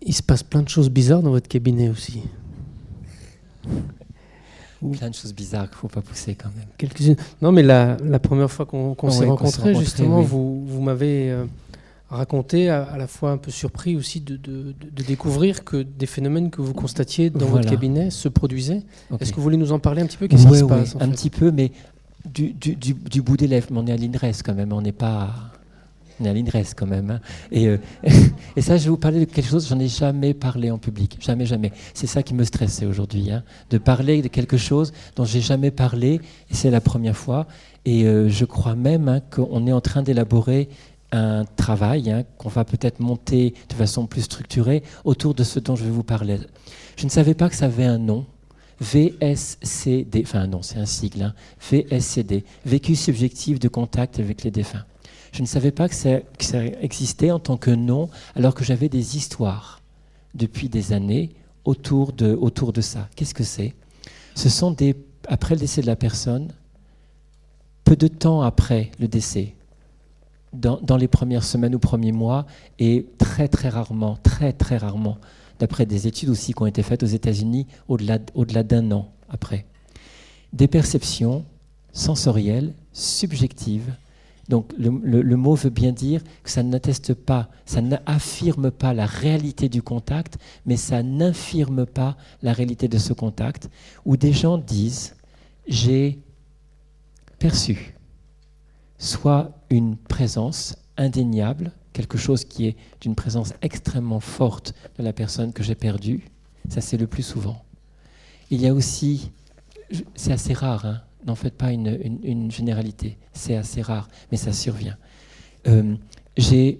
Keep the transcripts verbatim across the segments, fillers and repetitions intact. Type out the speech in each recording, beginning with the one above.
Il se passe plein de choses bizarres dans votre cabinet aussi. Plein de choses bizarres qu'il ne faut pas pousser quand même. Quelques-unes. Non, mais la, la première fois qu'on, qu'on Oh, s'est oui, qu'on s'est rencontrés, rencontrés, justement, oui. vous, vous m'avez euh, raconté, à, à la fois un peu surpris aussi, de, de, de, de découvrir que des phénomènes que vous constatiez dans Voilà. votre cabinet se produisaient. Okay. Est-ce que vous voulez nous en parler un petit peu? Qu'est-ce ouais, qui se ouais, passe en un fait petit peu, mais du, du, du, du bout des lèvres. Mais on est à l'I N R E S quand même, on n'est pas... On est à l'I N R E S quand même. Hein. Et, euh, et ça, je vais vous parler de quelque chose, j'en ai jamais parlé en public. Jamais, jamais. C'est ça qui me stressait aujourd'hui. Hein, de parler de quelque chose dont j'ai jamais parlé, et c'est la première fois. Et euh, je crois même hein, qu'on est en train d'élaborer un travail hein, qu'on va peut-être monter de façon plus structurée autour de ce dont je vais vous parler. Je ne savais pas que ça avait un nom. V S C D, enfin non, c'est un sigle. Hein, V S C D, Vécu subjectif de contact avec les défunts. Je ne savais pas que ça, que ça existait en tant que nom, alors que j'avais des histoires depuis des années autour de, autour de ça. Qu'est-ce que c'est? Ce sont des, après le décès de la personne, peu de temps après le décès, dans, dans les premières semaines ou premiers mois, et très très rarement, très très rarement, d'après des études aussi qui ont été faites aux États-Unis, au-delà, au-delà d'un an après, des perceptions sensorielles, subjectives. Donc le, le, le mot veut bien dire que ça n'atteste pas, ça n'affirme pas la réalité du contact, mais ça n'infirme pas la réalité de ce contact, où des gens disent « j'ai perçu » soit une présence indéniable, quelque chose qui est d'une présence extrêmement forte de la personne que j'ai perdue, ça c'est le plus souvent. Il y a aussi, c'est assez rare, hein, n'en faites pas une, une, une généralité, c'est assez rare, mais ça survient. Euh, j'ai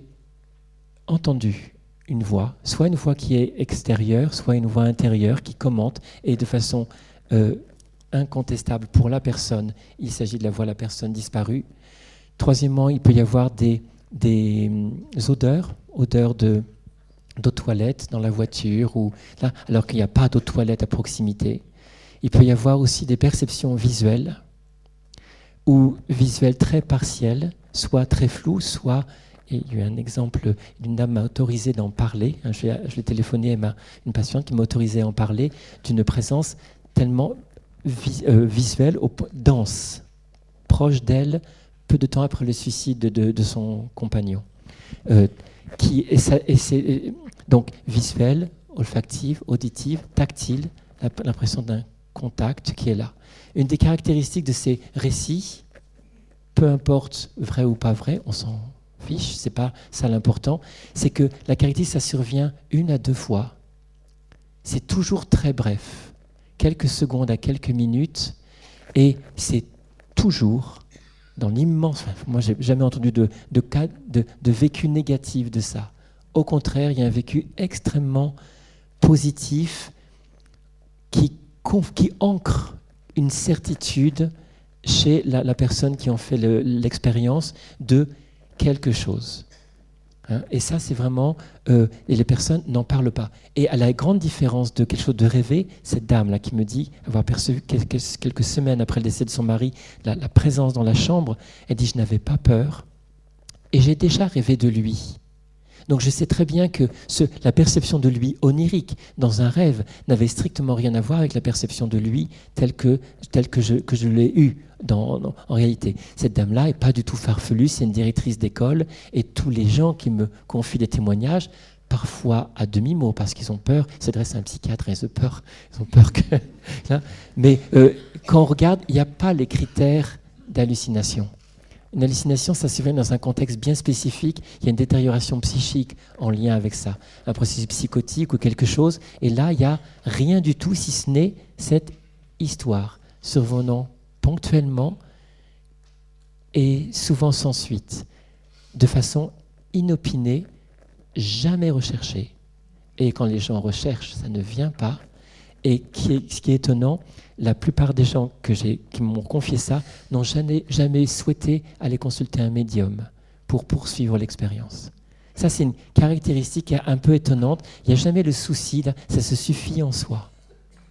entendu une voix, soit une voix qui est extérieure, soit une voix intérieure qui commente, et de façon euh, incontestable pour la personne, il s'agit de la voix de la personne disparue. Troisièmement, il peut y avoir des, des odeurs, odeurs de, d'eau de toilette dans la voiture, ou là, alors qu'il n'y a pas d'eau de toilette à proximité. Il peut y avoir aussi des perceptions visuelles, ou visuelles très partielles, soit très floues, soit, et il y a eu un exemple, une dame m'a autorisé d'en parler, hein, je, vais, je vais téléphoner à ma, une patiente qui m'a autorisé à en parler, d'une présence tellement vis, euh, visuelle, au, dense, proche d'elle, peu de temps après le suicide de, de, de son compagnon. Euh, qui, et ça, et c'est, donc visuelle, olfactive, auditive, tactile, l'impression d'un contact qui est là. Une des caractéristiques de ces récits, peu importe vrai ou pas vrai, on s'en fiche, c'est pas ça l'important, c'est que la caractéristique, ça survient une à deux fois. C'est toujours très bref, quelques secondes à quelques minutes, et c'est toujours dans l'immense... Moi, j'ai jamais entendu de, de cas de, de vécu négatif de ça. Au contraire, il y a un vécu extrêmement positif qui qui ancre une certitude chez la, la personne qui en fait le, l'expérience de quelque chose. Hein, et ça, c'est vraiment... Euh, et les personnes n'en parlent pas. Et à la grande différence de quelque chose de rêvé, cette dame-là qui me dit avoir perçu quelques, quelques semaines après le décès de son mari la, la présence dans la chambre, elle dit « je n'avais pas peur et j'ai déjà rêvé de lui ». Donc je sais très bien que ce, la perception de lui onirique dans un rêve n'avait strictement rien à voir avec la perception de lui telle que, telle que, je, que je l'ai eue dans, dans, en réalité. Cette dame-là n'est pas du tout farfelue, c'est une directrice d'école, et tous les gens qui me confient des témoignages, parfois à demi-mot, parce qu'ils ont peur, ils s'adressent à un psychiatre et ils ont peur, ils ont peur que... Mais euh, quand on regarde, il n'y a pas les critères d'hallucination. Une hallucination, ça survient dans un contexte bien spécifique, il y a une détérioration psychique en lien avec ça, un processus psychotique ou quelque chose, et là, il n'y a rien du tout, si ce n'est cette histoire, survenant ponctuellement et souvent sans suite, de façon inopinée, jamais recherchée. Et quand les gens recherchent, ça ne vient pas. Et qui est, ce qui est étonnant, la plupart des gens que j'ai, qui m'ont confié ça n'ont jamais, jamais souhaité aller consulter un médium pour poursuivre l'expérience. Ça, c'est une caractéristique un peu étonnante. Il n'y a jamais le souci, là, ça se suffit en soi.